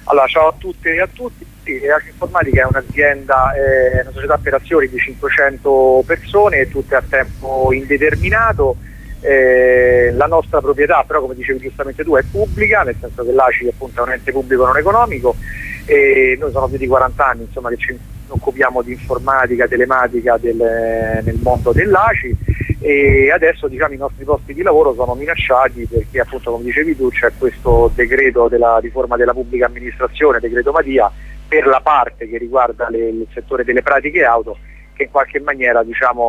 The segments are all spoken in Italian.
Allora, ciao a tutte e a tutti. ACI Informatica è un'azienda, una società per azioni di 500 persone, tutte a tempo indeterminato. La nostra proprietà, però, come dicevi giustamente tu, è pubblica, nel senso che l'ACI appunto è un ente pubblico non economico, e noi sono più di 40 anni insomma, che ci occupiamo di informatica, telematica nel mondo dell'ACI, e adesso diciamo i nostri posti di lavoro sono minacciati perché appunto, come dicevi tu, c'è questo decreto della riforma della pubblica amministrazione, decreto Madia, per la parte che riguarda il settore delle pratiche auto, che in qualche maniera diciamo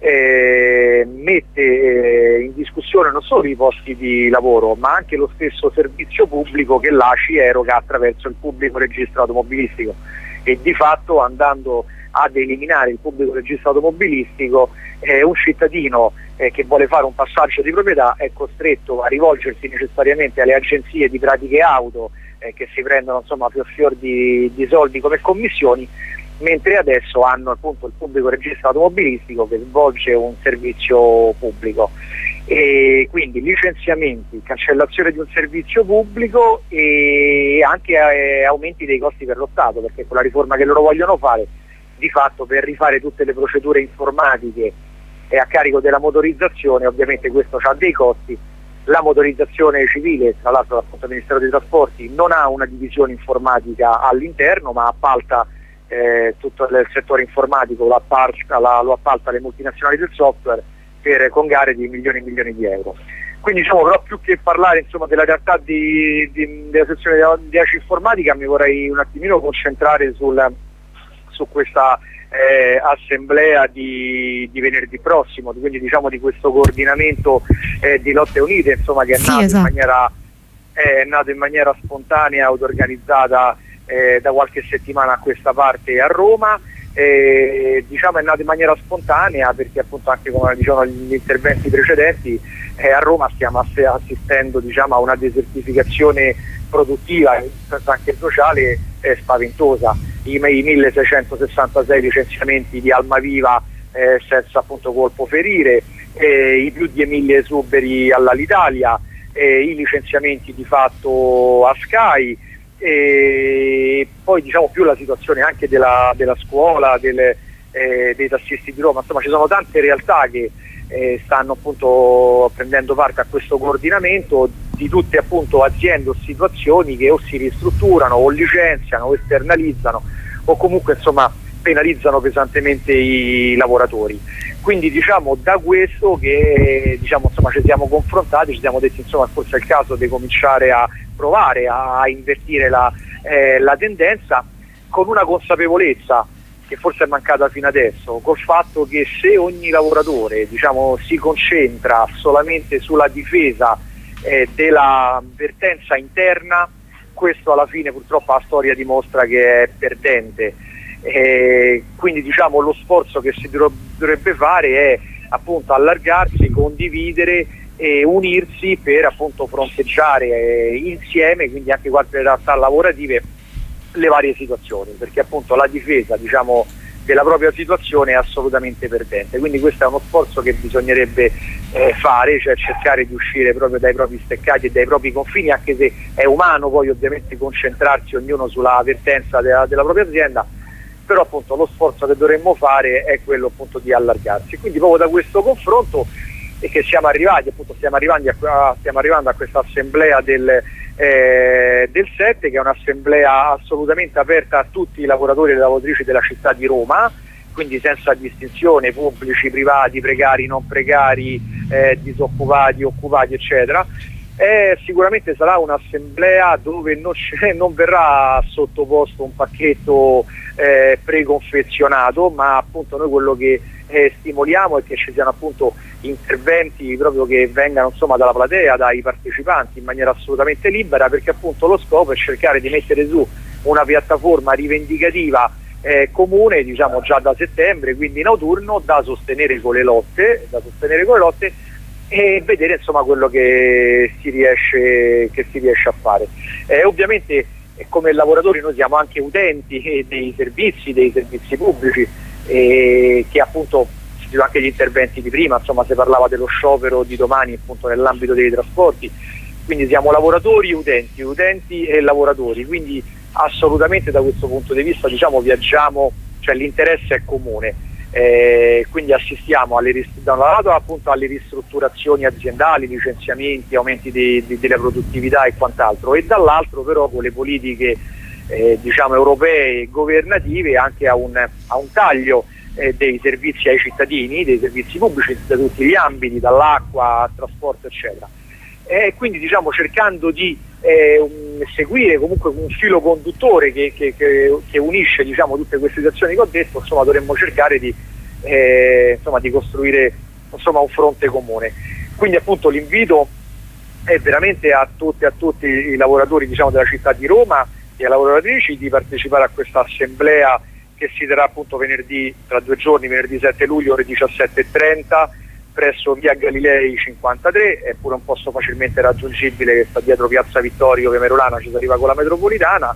mette in discussione non solo i posti di lavoro ma anche lo stesso servizio pubblico che l'ACI eroga attraverso il pubblico registro automobilistico, e di fatto, andando ad eliminare il pubblico registro automobilistico, un cittadino che vuole fare un passaggio di proprietà è costretto a rivolgersi necessariamente alle agenzie di pratiche auto che si prendono insomma fior di soldi come commissioni, mentre adesso hanno appunto il pubblico registro automobilistico che svolge un servizio pubblico. E quindi licenziamenti, cancellazione di un servizio pubblico e anche aumenti dei costi per lo Stato, perché con la riforma che loro vogliono fare, di fatto per rifare tutte le procedure informatiche e a carico della motorizzazione, ovviamente questo ha dei costi. La motorizzazione civile, tra l'altro appunto il Ministero dei Trasporti, non ha una divisione informatica all'interno, ma appalta tutto il settore informatico, lo appalta alle multinazionali del software con gare di milioni e milioni di euro. Quindi diciamo, però, più che parlare insomma della realtà della sezione di ACI Informatica, mi vorrei un attimino concentrare su questa assemblea di venerdì prossimo, quindi diciamo di questo coordinamento di Lotte Unite, insomma, che è nato, esatto, è nato in maniera spontanea, auto-organizzata da qualche settimana a questa parte a Roma. Diciamo è nato in maniera spontanea perché appunto, anche come dicevano gli interventi precedenti, a Roma stiamo assistendo diciamo a una desertificazione produttiva e anche sociale spaventosa. I 1666 licenziamenti di Almaviva senza appunto colpo ferire, i più di 1000 esuberi all'Alitalia, i licenziamenti di fatto a Sky, e poi diciamo più la situazione anche della scuola, dei tassisti di Roma. Insomma, ci sono tante realtà che stanno appunto prendendo parte a questo coordinamento, di tutte appunto aziende o situazioni che o si ristrutturano o licenziano o esternalizzano o comunque insomma penalizzano pesantemente i lavoratori. Quindi diciamo da questo che diciamo insomma ci siamo confrontati, ci siamo detti insomma forse è il caso di cominciare a provare a invertire la tendenza, con una consapevolezza che forse è mancata fino adesso, col fatto che se ogni lavoratore diciamo si concentra solamente sulla difesa della vertenza interna, questo alla fine purtroppo la storia dimostra che è perdente. Quindi diciamo lo sforzo che si dovrebbe fare è appunto allargarsi, condividere e unirsi per appunto fronteggiare insieme, quindi anche con altre realtà lavorative, le varie situazioni, perché appunto la difesa diciamo della propria situazione è assolutamente perdente. Quindi questo è uno sforzo che bisognerebbe fare, cioè cercare di uscire proprio dai propri steccati e dai propri confini, anche se è umano poi ovviamente concentrarsi ognuno sulla vertenza della propria azienda, però appunto lo sforzo che dovremmo fare è quello appunto di allargarsi. Quindi proprio da questo confronto è che stiamo arrivando a questa assemblea del 7, che è un'assemblea assolutamente aperta a tutti i lavoratori e le lavoratrici della città di Roma, quindi senza distinzione pubblici, privati, precari, non precari, disoccupati, occupati eccetera. Sicuramente sarà un'assemblea dove non verrà sottoposto un pacchetto preconfezionato, ma appunto noi quello che stimoliamo è che ci siano appunto interventi proprio che vengano insomma dalla platea, dai partecipanti, in maniera assolutamente libera, perché appunto lo scopo è cercare di mettere su una piattaforma rivendicativa comune diciamo già da settembre, quindi in autunno, da sostenere con le lotte e vedere insomma quello che si riesce a fare. Ovviamente come lavoratori noi siamo anche utenti dei servizi pubblici, che appunto anche gli interventi di prima, insomma si parlava dello sciopero di domani appunto nell'ambito dei trasporti, quindi siamo lavoratori, utenti e lavoratori, quindi assolutamente da questo punto di vista viaggiamo, cioè l'interesse è comune, quindi assistiamo da un lato appunto alle ristrutturazioni aziendali, licenziamenti, aumenti della produttività e quant'altro, e dall'altro però con le politiche europee e governative anche a un taglio dei servizi ai cittadini, dei servizi pubblici da tutti gli ambiti, dall'acqua al trasporto eccetera, quindi cercando di seguire comunque un filo conduttore che unisce tutte queste situazioni che ho detto, insomma dovremmo cercare di costruire un fronte comune. Quindi appunto l'invito è veramente a tutti i lavoratori della città di Roma e alle lavoratrici di partecipare a questa assemblea che si terrà appunto tra 2 giorni, venerdì 7 luglio ore 17:30 presso via Galilei 53, è pure un posto facilmente raggiungibile che sta dietro piazza Vittorio, via Merulana, ci si arriva con la metropolitana,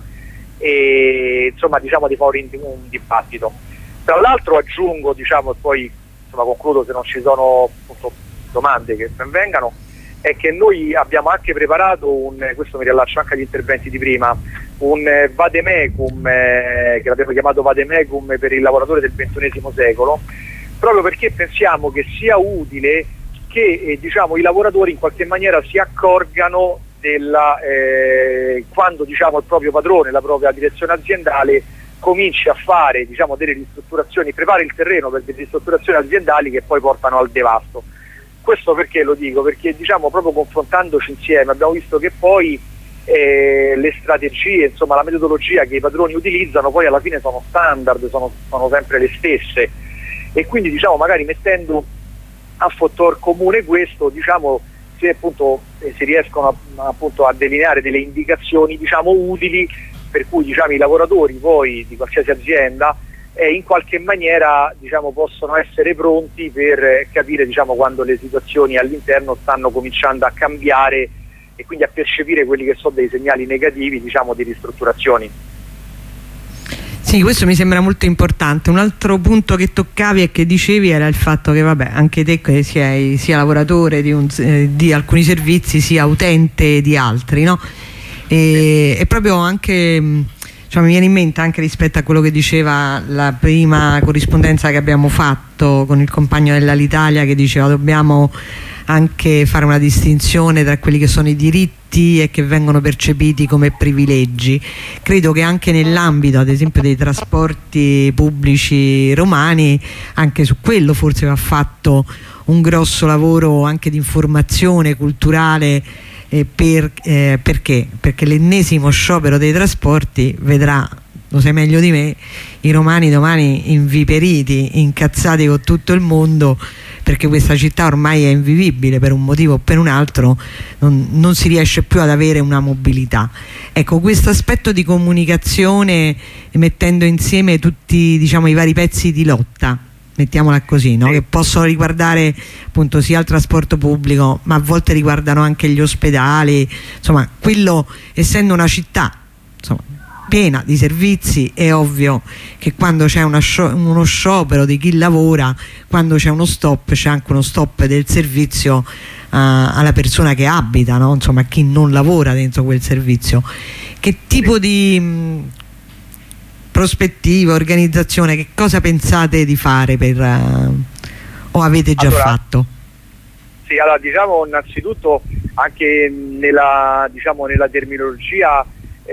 e insomma di fare un dibattito. Tra l'altro aggiungo, e poi concludo se non ci sono appunto domande che ben vengano, è che noi abbiamo anche preparato questo mi riallaccio anche agli interventi di prima, un vademecum che l'abbiamo chiamato vademecum per il lavoratore del XXI secolo, proprio perché pensiamo che sia utile che i lavoratori in qualche maniera si accorgano quando il proprio padrone, la propria direzione aziendale cominci a fare delle ristrutturazioni, prepara il terreno per delle ristrutturazioni aziendali che poi portano al devasto. Questo perché lo dico? Perché proprio confrontandoci insieme abbiamo visto che poi le strategie, la metodologia che i padroni utilizzano poi alla fine sono standard, sono sempre le stesse, e quindi magari mettendo a fattor comune questo, se appunto si riescono a delineare delle indicazioni utili per cui i lavoratori poi di qualsiasi azienda in qualche maniera possono essere pronti per capire quando le situazioni all'interno stanno cominciando a cambiare e quindi a percepire quelli che sono dei segnali negativi di ristrutturazioni. Sì, questo mi sembra molto importante. Un altro punto che toccavi e che dicevi era il fatto che anche te che sia lavoratore di alcuni servizi, sia utente di altri, no? E proprio anche mi viene in mente anche rispetto a quello che diceva la prima corrispondenza che abbiamo fatto con il compagno dell'Alitalia, che diceva dobbiamo anche fare una distinzione tra quelli che sono i diritti e che vengono percepiti come privilegi. Credo che anche nell'ambito ad esempio dei trasporti pubblici romani, anche su quello forse va fatto un grosso lavoro anche di informazione culturale, perché? Perché l'ennesimo sciopero dei trasporti vedrà, lo sai meglio di me, i romani domani inviperiti, incazzati con tutto il mondo, perché questa città ormai è invivibile per un motivo o per un altro, non si riesce più ad avere una mobilità. Ecco, questo aspetto di comunicazione, mettendo insieme tutti i vari pezzi di lotta, mettiamola così, no? Che possono riguardare appunto sia il trasporto pubblico, ma a volte riguardano anche gli ospedali, insomma, quello, essendo una città piena di servizi, è ovvio che quando c'è uno sciopero di chi lavora, quando c'è uno stop, c'è anche uno stop del servizio alla persona che abita, no? Insomma, a chi non lavora dentro quel servizio. Che tipo di prospettiva, organizzazione, che cosa pensate di fare o avete già fatto? Sì, allora innanzitutto anche nella terminologia,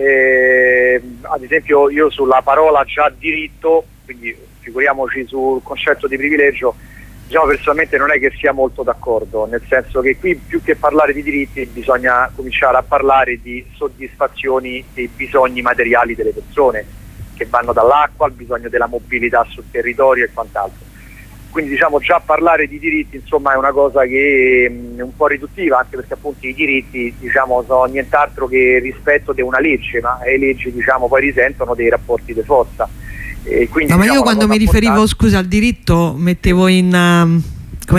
ad esempio io sulla parola già diritto, quindi figuriamoci sul concetto di privilegio, personalmente non è che sia molto d'accordo, nel senso che qui più che parlare di diritti bisogna cominciare a parlare di soddisfazioni dei bisogni materiali delle persone, che vanno dall'acqua al bisogno della mobilità sul territorio e quant'altro. Quindi già parlare di diritti è una cosa che è un po' riduttiva, anche perché appunto i diritti sono nient'altro che rispetto di una legge, ma le leggi poi risentono dei rapporti di forza. E quindi, no, ma io quando mi riferivo, scusa, al diritto mettevo in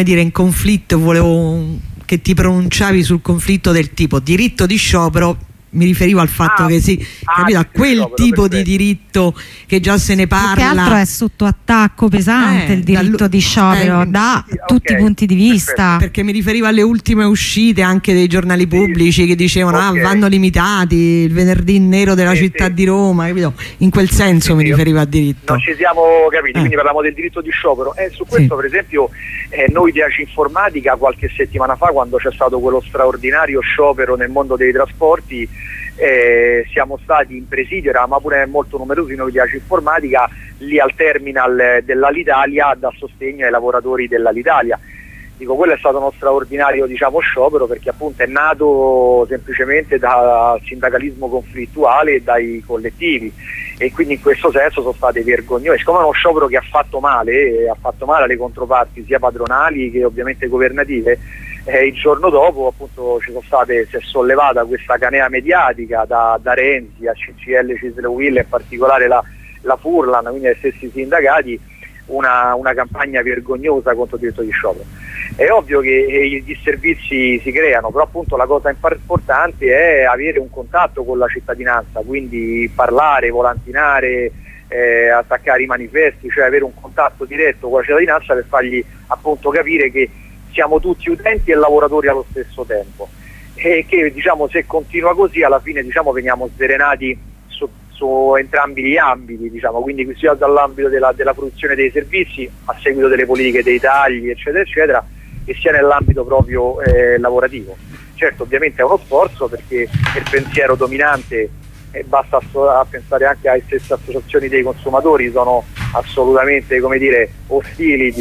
conflitto, volevo che ti pronunciavi sul conflitto del tipo diritto di sciopero mi riferivo al fatto che capito, a quel tipo di diritto che già se ne parla. Più che altro è sotto attacco pesante il diritto di sciopero da tutti i punti di vista. Perché mi riferivo alle ultime uscite anche dei giornali pubblici che dicevano vanno limitati il venerdì nero della città di Roma, capito? In quel senso mi riferivo al diritto. Non ci siamo capiti, quindi parliamo del diritto di sciopero. Su questo per esempio noi di ACI Informatica qualche settimana fa, quando c'è stato quello straordinario sciopero nel mondo dei trasporti, siamo stati in presidio, eravamo pure molto numerosi noi di ACI Informatica lì al terminal dell'Alitalia a dar sostegno ai lavoratori dell'Alitalia. Dico, quello è stato uno straordinario sciopero, perché appunto è nato semplicemente dal sindacalismo conflittuale e dai collettivi, e quindi in questo senso sono state vergognose. Siccome è uno sciopero che ha fatto male alle controparti sia padronali che ovviamente governative, il giorno dopo appunto si è sollevata questa canea mediatica da Renzi a CGIL, CISL, UIL, in particolare la Furlan, quindi ai stessi sindacati, una campagna vergognosa contro il diritto di sciopero. È ovvio che i disservizi si creano, però appunto la cosa importante è avere un contatto con la cittadinanza, quindi parlare, volantinare, attaccare i manifesti, cioè avere un contatto diretto con la cittadinanza per fargli appunto capire che siamo tutti utenti e lavoratori allo stesso tempo, e che se continua così alla fine veniamo sdrenati su entrambi gli ambiti, quindi sia dall'ambito della produzione dei servizi a seguito delle politiche dei tagli eccetera eccetera, e sia nell'ambito proprio lavorativo. Certo, ovviamente è uno sforzo, perché il pensiero dominante, basta pensare anche alle stesse associazioni dei consumatori, sono assolutamente ostili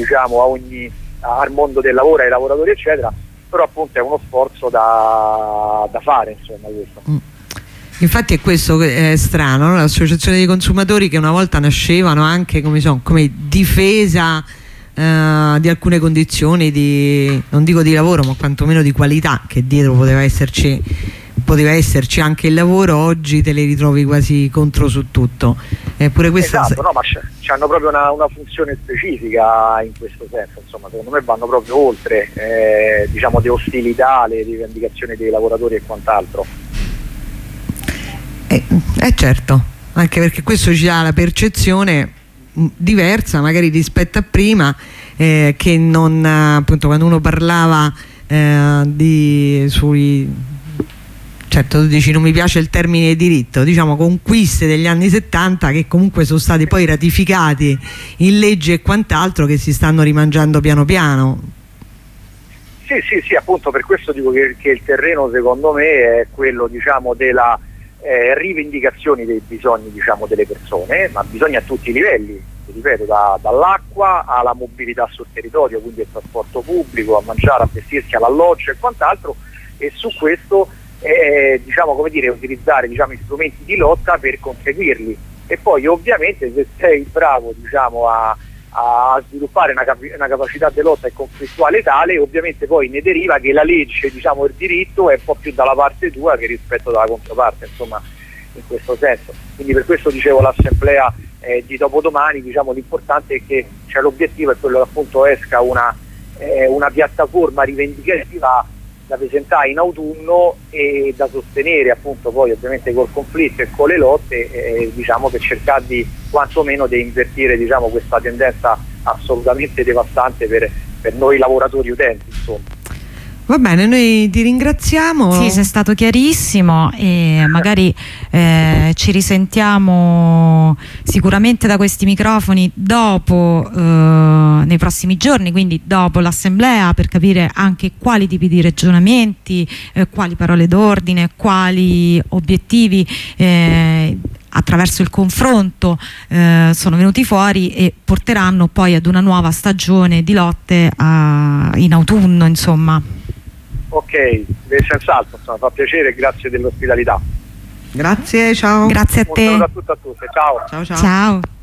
al mondo del lavoro, ai lavoratori eccetera, però appunto è uno sforzo da fare, insomma, questo. Infatti è questo che è strano, no? L'associazione dei consumatori, che una volta nascevano anche come difesa di alcune condizioni non dico di lavoro, ma quantomeno di qualità, che dietro poteva esserci anche il lavoro, oggi te le ritrovi quasi contro su tutto. Pure questa esatto, ma hanno proprio una funzione specifica in questo senso, insomma, secondo me vanno proprio oltre le ostilità, le rivendicazioni dei lavoratori e quant'altro. Certo, anche perché questo ci dà la percezione diversa magari rispetto a prima, che non, appunto, quando uno parlava certo, tu dici non mi piace il termine diritto, conquiste degli anni 70 che comunque sono stati poi ratificati in legge e quant'altro, che si stanno rimangiando piano piano. Sì, appunto per questo dico che il terreno secondo me è quello della rivendicazioni dei bisogni delle persone, ma bisogni a tutti i livelli, ripeto, dall'acqua alla mobilità sul territorio, quindi il trasporto pubblico, a mangiare, a vestirsi, all'alloggio e quant'altro, e su questo utilizzare gli strumenti di lotta per conseguirli. E poi ovviamente se sei bravo a sviluppare una capacità di lotta e conflittuale tale, ovviamente poi ne deriva che la legge, il diritto è un po' più dalla parte tua che rispetto dalla controparte, insomma, in questo senso. Quindi per questo dicevo l'assemblea di dopodomani, l'importante è che l'obiettivo è quello che appunto esca una piattaforma rivendicativa da presentare in autunno e da sostenere appunto poi ovviamente col conflitto e con le lotte, per cercare di quantomeno di invertire questa tendenza assolutamente devastante per noi lavoratori utenti, insomma. Va bene, noi ti ringraziamo. Sì, sei stato chiarissimo, e magari ci risentiamo sicuramente da questi microfoni dopo, nei prossimi giorni, quindi dopo l'assemblea, per capire anche quali tipi di ragionamenti, quali parole d'ordine, quali obiettivi attraverso il confronto sono venuti fuori e porteranno poi ad una nuova stagione di lotte in autunno, insomma. Ok, senz'altro, fa piacere e grazie dell'ospitalità. Grazie, ciao. Grazie a te. Un saluto a tutte e a tutte, ciao. Ciao. Ciao.